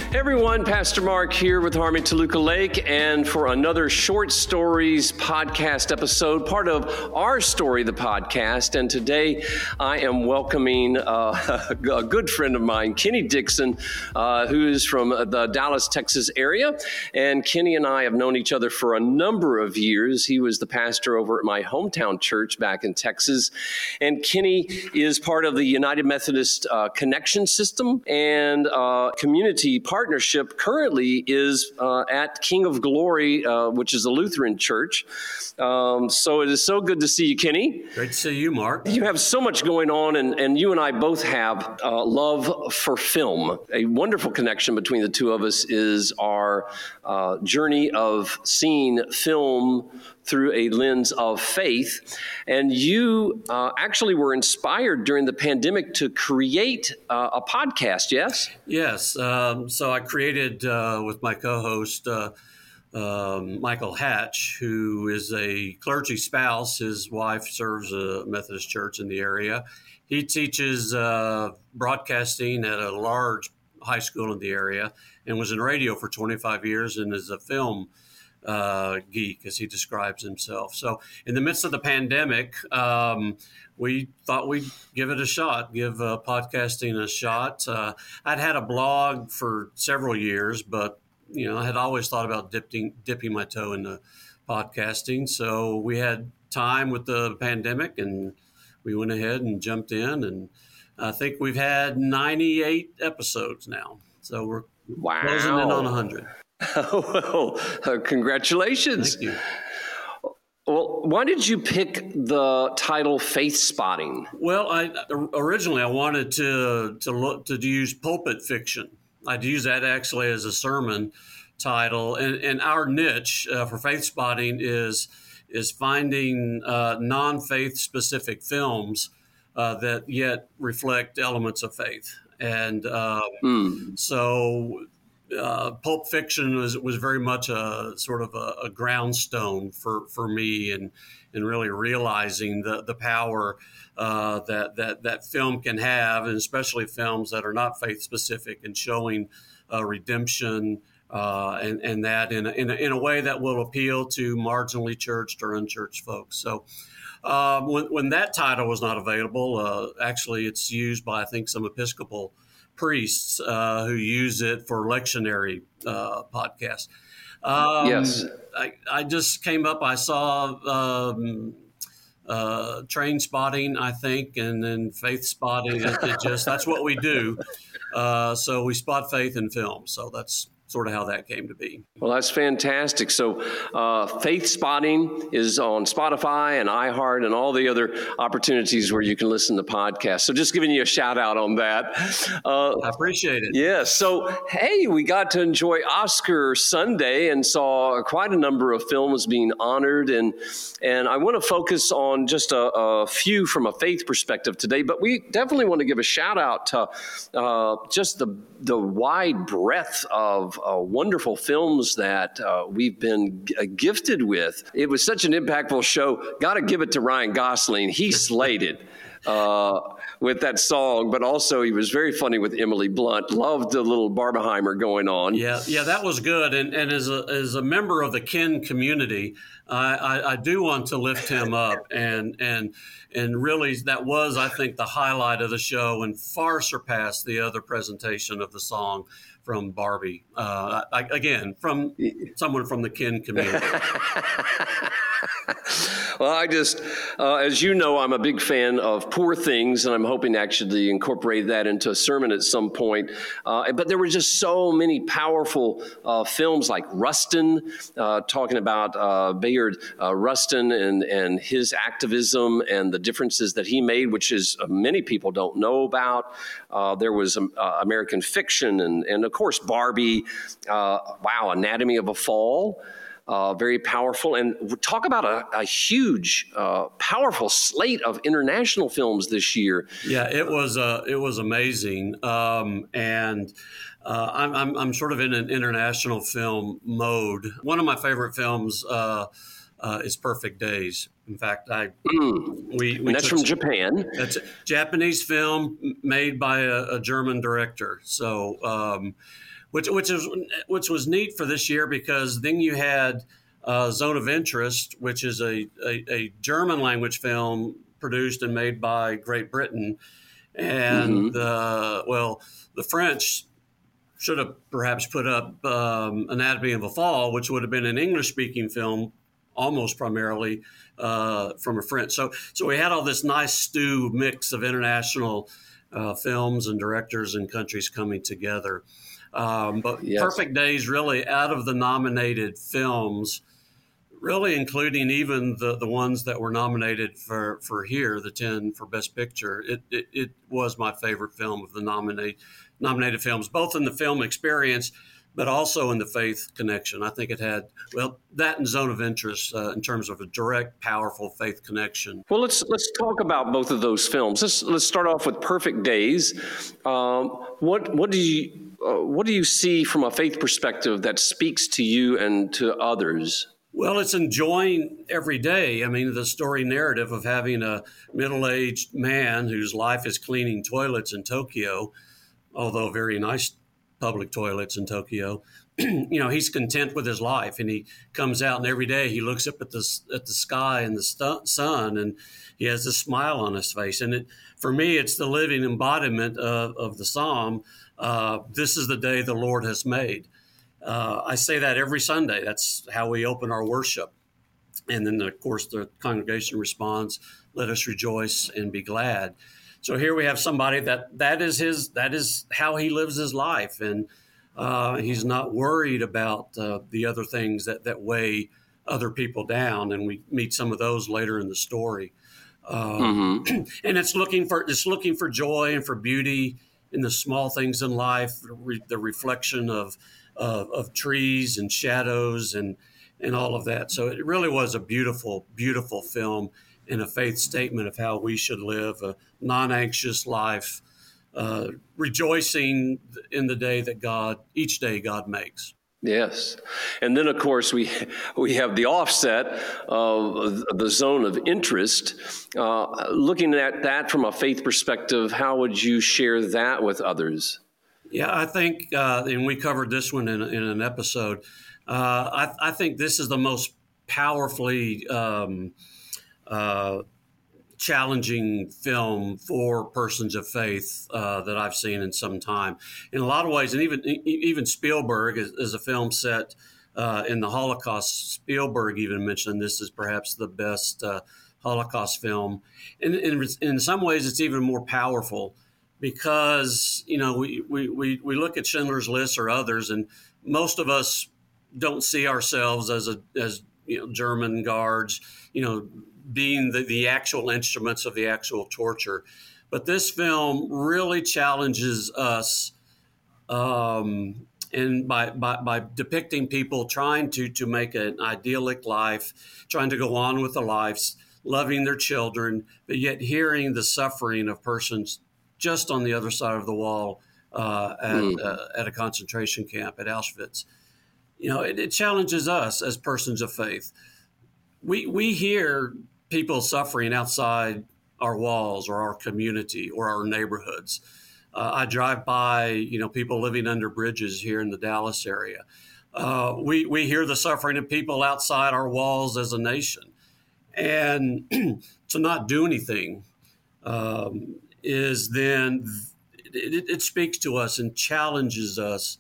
Hey everyone, Pastor Mark here with Harmony Toluca Lake, and for another Short Stories podcast episode, part of Our Story, the podcast. And today I am welcoming a good friend of mine, Kenny Dixon, who is from the Dallas, Texas area. And Kenny and I have known each other for a number of years. He was the pastor over at my hometown church back in Texas. And Kenny is part of the United Methodist Connection System and community partnership currently is at King of Glory, which is a Lutheran church. So it is so good to see you, Kenny. Great to see you, Mark. You have so much going on, and you and I both have love for film. A wonderful connection between the two of us is our journey of seeing film through a lens of faith. And you actually were inspired during the pandemic to create a podcast, yes? Yes. So I created with my co-host, Michael Hatch, who is a clergy spouse. His wife serves a Methodist church in the area. He teaches broadcasting at a large high school in the area and was in radio for 25 years and is a film geek, as he describes himself. So in the midst of the pandemic, we thought we'd give it a shot, give podcasting a shot. I'd had a blog for several years, but I had always thought about dipping my toe into podcasting. So we had time with the pandemic, and we went ahead and jumped in, and I think we've had 98 episodes now. So we're closing in on 100. Well, congratulations. Thank you. Well, why did you pick the title Faith Spotting? Well, originally I wanted to use pulpit fiction. I'd use that actually as a sermon title. And our niche for Faith Spotting is finding non-faith specific films that yet reflect elements of faith. And so Pulp Fiction was very much a sort of a groundstone for me, and really realizing the power that film can have, and especially films that are not faith specific, and showing redemption and that in a way that will appeal to marginally churched or unchurched folks. So when that title was not available, actually it's used by I think some Episcopal priests who use it for lectionary podcasts. Yes. I just came up, I saw Train Spotting, I think, and then Faith Spotting. That's what we do. So we spot faith in film. So that's sort of how that came to be. Well, that's fantastic. So Faith Spotting is on Spotify and iHeart and all the other opportunities where you can listen to podcasts. So just giving you a shout out on that. I appreciate it. Yeah. So, hey, we got to enjoy Oscar Sunday and saw quite a number of films being honored. And I want to focus on just a few from a faith perspective today, but we definitely want to give a shout out to just the wide breadth of wonderful films that we've been gifted with. It was such an impactful show. Got to give it to Ryan Gosling. He slayed it with that song, but also he was very funny with Emily Blunt. Loved the little Barbenheimer going on. Yeah, that was good. And as a member of the Ken community, I do want to lift him up, and really that was, I think, the highlight of the show, and far surpassed the other presentation of the song from Barbie. Again, from someone from the Ken community. Well, I just, as you know, I'm a big fan of Poor Things, and I'm hoping to actually incorporate that into a sermon at some point. But there were just so many powerful films like Rustin, talking about Bayard Rustin and his activism and the differences that he made, which is many people don't know about. There was American Fiction and of course, Barbie. Anatomy of a Fall. Very powerful. And talk about a huge, powerful slate of international films this year. Yeah, it was amazing. And I'm sort of in an international film mode. One of my favorite films is Perfect Days. In fact, that's from Japan. That's a Japanese film made by a German director. So which was neat for this year, because then you had Zone of Interest, which is a German language film produced and made by Great Britain, and the French should have perhaps put up Anatomy of a Fall, which would have been an English-speaking film, almost primarily from a French. So we had all this nice stew mix of international films and directors and countries coming together. But yes. Perfect Days, really, out of the nominated films, really including even the ones that were nominated for here, the 10 for Best Picture, it was my favorite film of the nominated films, both in the film experience, but also in the faith connection. I think it had, well, that and Zone of Interest in terms of a direct, powerful faith connection. Well, let's talk about both of those films. Let's start off with Perfect Days. What do you see from a faith perspective that speaks to you and to others? Well, it's enjoying every day. I mean, the story narrative of having a middle-aged man whose life is cleaning toilets in Tokyo, although very nice public toilets in Tokyo. He's content with his life, and he comes out, and every day he looks up at the sky and the sun, and he has a smile on his face. And for me, it's the living embodiment of the Psalm. This is the day the Lord has made. I say that every Sunday. That's how we open our worship. And then, of course, the congregation responds, "Let us rejoice and be glad." So here we have somebody that is how he lives his life. And he's not worried about the other things that weigh other people down. And we meet some of those later in the story. And it's looking for joy and for beauty in the small things in life, the reflection of trees and shadows and all of that. So it really was a beautiful, beautiful film and a faith statement of how we should live a non-anxious life, rejoicing in the day that each day God makes. Yes. And then, of course, we have the offset of the Zone of Interest. Looking at that from a faith perspective, how would you share that with others? Yeah, I think, and we covered this one in an episode, I think this is the most powerfully challenging film for persons of faith that I've seen in some time. In a lot of ways, and even Spielberg is a film set in the Holocaust. Spielberg even mentioned this is perhaps the best Holocaust film. And in some ways, it's even more powerful because, we look at Schindler's List or others, and most of us don't see ourselves as German guards, being the actual instruments of the actual torture. But this film really challenges us and by depicting people trying to make an idyllic life, trying to go on with their lives, loving their children, but yet hearing the suffering of persons just on the other side of the wall at a concentration camp at Auschwitz. It challenges us as persons of faith. We hear people suffering outside our walls or our community or our neighborhoods. I drive by, people living under bridges here in the Dallas area. We hear the suffering of people outside our walls as a nation. And to not do anything is then, it speaks to us and challenges us,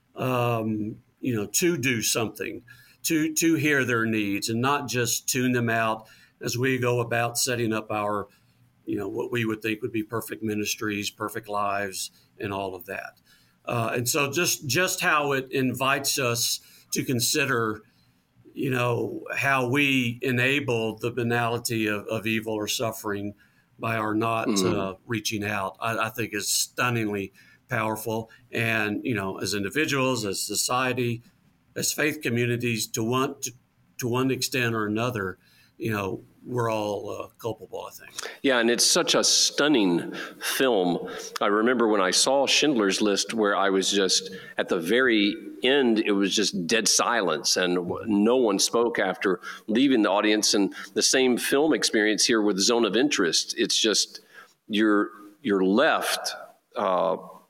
to do something, to hear their needs and not just tune them out as we go about setting up our, what we would think would be perfect ministries, perfect lives, and all of that. And so just how it invites us to consider, how we enable the banality of evil or suffering by our not reaching out, I think is stunningly powerful. And, as individuals, as society, as faith communities, to one extent or another, we're all culpable, I think. Yeah, and it's such a stunning film. I remember when I saw Schindler's List, where I was just, at the very end, it was just dead silence, and no one spoke after leaving the audience. And the same film experience here with Zone of Interest. It's just, you're left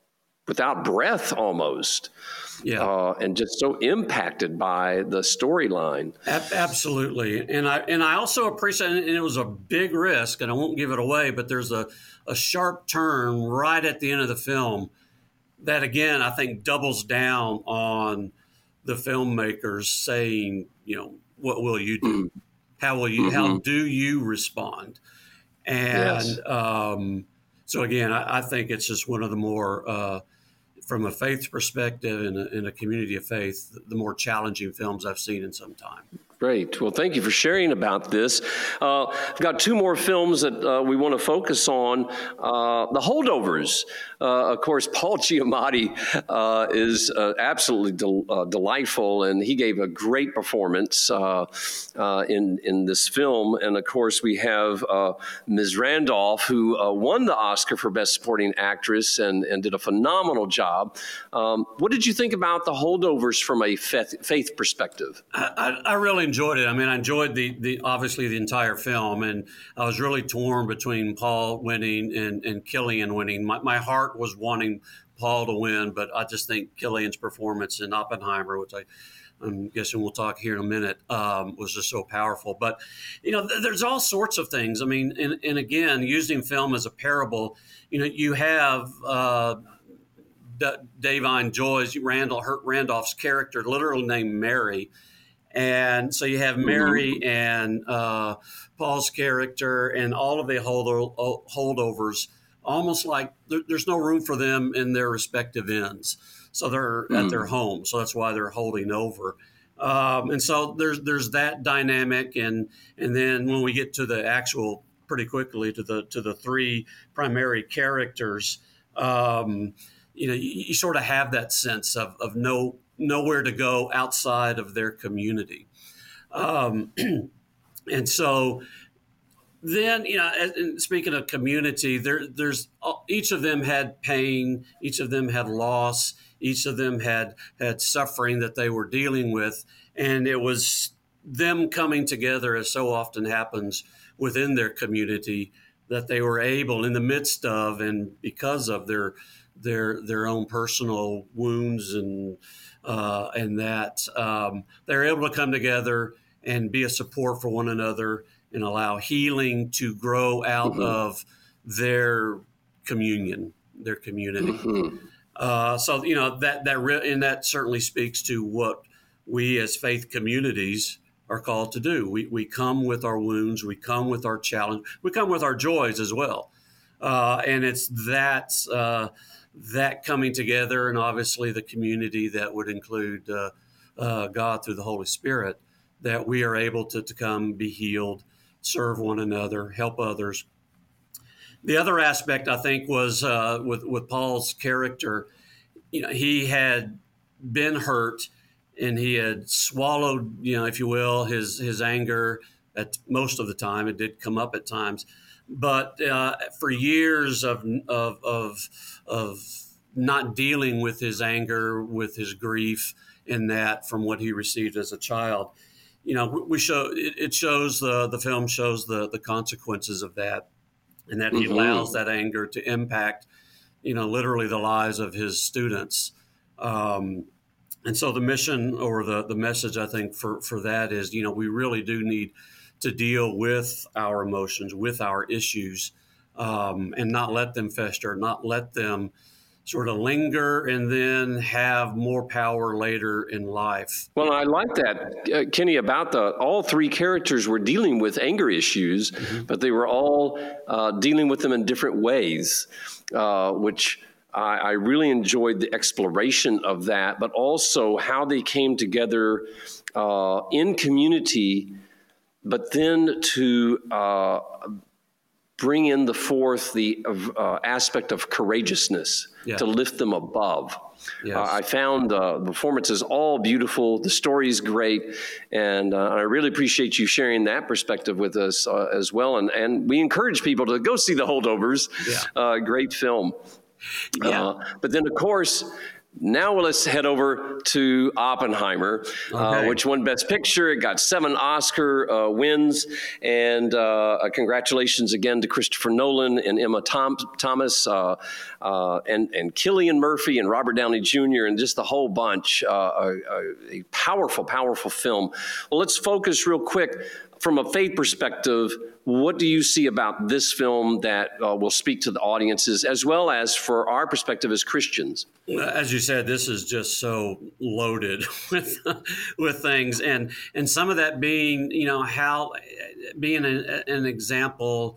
without breath almost. Yeah. And just so impacted by the storyline. Absolutely. And I also appreciate, and it was a big risk, and I won't give it away, but there's a sharp turn right at the end of the film that, again, I think doubles down on the filmmakers saying, what will you do? How will you, how do you respond? And so again, I think it's just one of the more, from a faith perspective in a community of faith, the more challenging films I've seen in some time. Great. Well, thank you for sharing about this. I've got two more films that we want to focus on. The Holdovers. Of course, Paul Giamatti is absolutely delightful, and he gave a great performance in this film. And of course, we have Ms. Randolph, who won the Oscar for Best Supporting Actress and did a phenomenal job. What did you think about The Holdovers from a faith perspective? I really enjoyed it. I mean, I enjoyed the obviously the entire film, and I was really torn between Paul winning and Cillian winning. My heart was wanting Paul to win, but I just think Cillian's performance in Oppenheimer, which I'm guessing we'll talk here in a minute, was just so powerful. But, there's all sorts of things. I mean, and again, using film as a parable, you have Da'Vine Joy's Randolph's character literally named Mary. And so you have Mary and Paul's character and all of the holdovers, almost like there's no room for them in their respective ends. So they're at their home. So that's why they're holding over. And so there's that dynamic. And then when we get to the actual, pretty quickly to the three primary characters, you sort of have that sense of nowhere to go outside of their community. And so then, and speaking of community, there's each of them had pain, each of them had loss, each of them had suffering that they were dealing with. And it was them coming together, as so often happens within their community, that they were able, in the midst of and because of their own personal wounds and that they're able to come together and be a support for one another and allow healing to grow out of their community. So that certainly speaks to what we as faith communities are called to do. We come with our wounds, we come with our challenge, we come with our joys as well, and it's that coming together, and obviously the community that would include God through the Holy Spirit, that we are able to come, be healed, serve one another, help others. The other aspect, I think, was with Paul's character. He had been hurt, and he had swallowed, if you will, his anger at most of the time. It did come up at times. But for years of not dealing with his anger, with his grief, in that from what he received as a child, the film shows the consequences of that, and that he allows that anger to impact, literally the lives of his students. And so the mission or the message, I think, for that is, we really do need to deal with our emotions, with our issues, and not let them fester, not let them sort of linger and then have more power later in life. Well, I like that, Kenny, about all three characters were dealing with anger issues, but they were all dealing with them in different ways, which I really enjoyed the exploration of that, but also how they came together in community, but then to bring in the aspect of courageousness, to lift them above. Yes. I found the performances all beautiful. The story is great. And I really appreciate you sharing that perspective with us as well. And we encourage people to go see The Holdovers. Great film. But then, of course, Now let's head over to Oppenheimer, which won Best Picture. It got 7 Oscar wins, and congratulations again to Christopher Nolan and Emma Thomas, and Cillian Murphy and Robert Downey Jr. and just the whole bunch. A powerful, powerful film. Well, let's focus real quick from a faith perspective. What do you see about this film that will speak to the audiences, as well as for our perspective as Christians? As you said, this is just so loaded with things, and some of that being, how being an example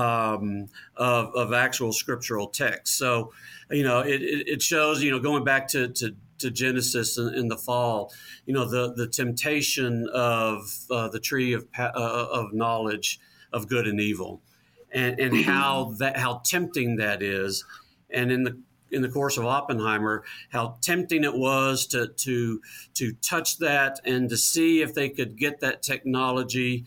of actual scriptural text. So, it shows, going back to Genesis in the fall, the temptation of the tree of knowledge of good and evil, and how tempting that is, and in the course of Oppenheimer, how tempting it was to touch that and to see if they could get that technology,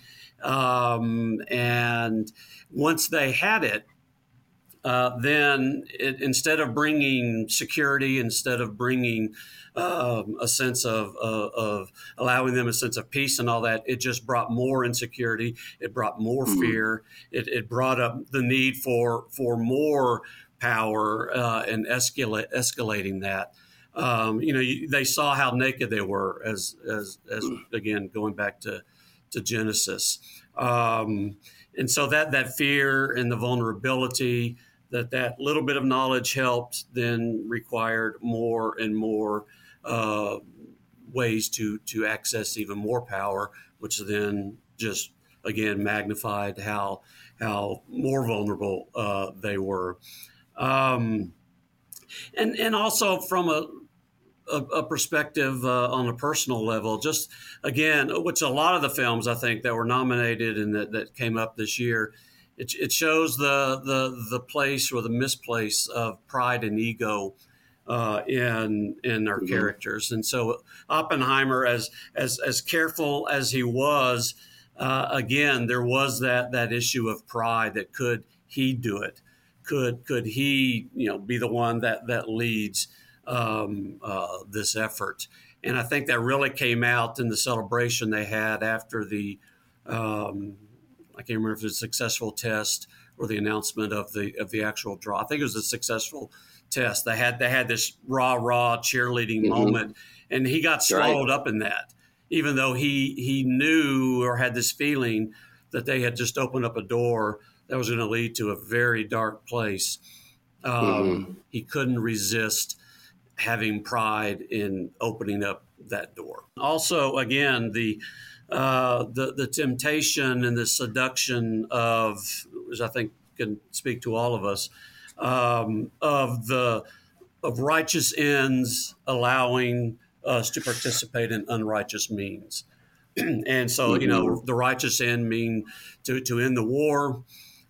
and once they had it, then instead of bringing security, instead of bringing a sense of allowing them a sense of peace and all that, it just brought more insecurity. It brought more fear. It brought up the need for more power and escalating that. They saw how naked they were as again, going back to Genesis. And so that fear and the vulnerability, that little bit of knowledge helped, then required more and more ways to access even more power, which then just, again, magnified how more vulnerable they were. And also from a perspective on a personal level, just again, which a lot of the films I think that were nominated and that came up this year, it shows the place or the misplace of pride and ego in our characters. And so Oppenheimer, as careful as he was, again, there was that issue of pride, that could he do it? Could he be the one that leads this effort? And I think that really came out in the celebration they had after the I can't remember if it was a successful test or the announcement of the actual draw. I think it was a successful test. They had this rah cheerleading moment, and he got swallowed up in that, even though he knew or had this feeling that they had just opened up a door that was going to lead to a very dark place. He couldn't resist having pride in opening up that door. Also, again, the temptation and the seduction of, as I think can speak to all of us, of righteous ends allowing us to participate in unrighteous means. And so, the righteous end mean to end the war,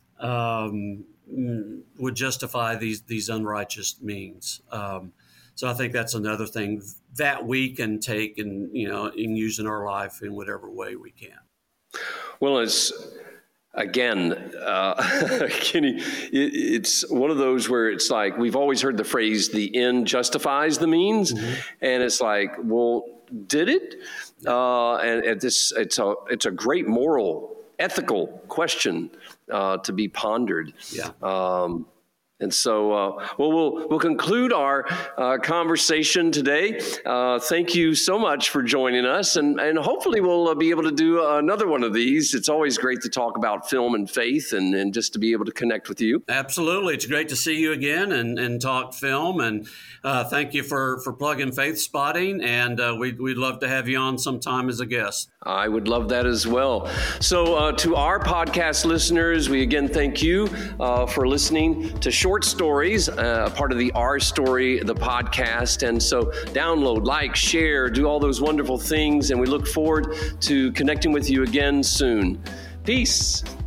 would justify these unrighteous means. So I think that's another thing that we can take and use in our life in whatever way we can. Well, it's again, Kenny, it's one of those where it's like we've always heard the phrase "the end justifies the means," and it's like, well, did it? And it's a great moral, ethical question to be pondered. Yeah. And so, we'll conclude our conversation today. Thank you so much for joining us, and hopefully we'll be able to do another one of these. It's always great to talk about film and faith, and just to be able to connect with you. Absolutely. It's great to see you again and talk film, and thank you for plugging Faith Spotting, and we'd love to have you on sometime as a guest. I would love that as well. So to our podcast listeners, we again thank you for listening to Short Stories, part of the Our Story, the podcast. And so download, like, share, do all those wonderful things. And we look forward to connecting with you again soon. Peace.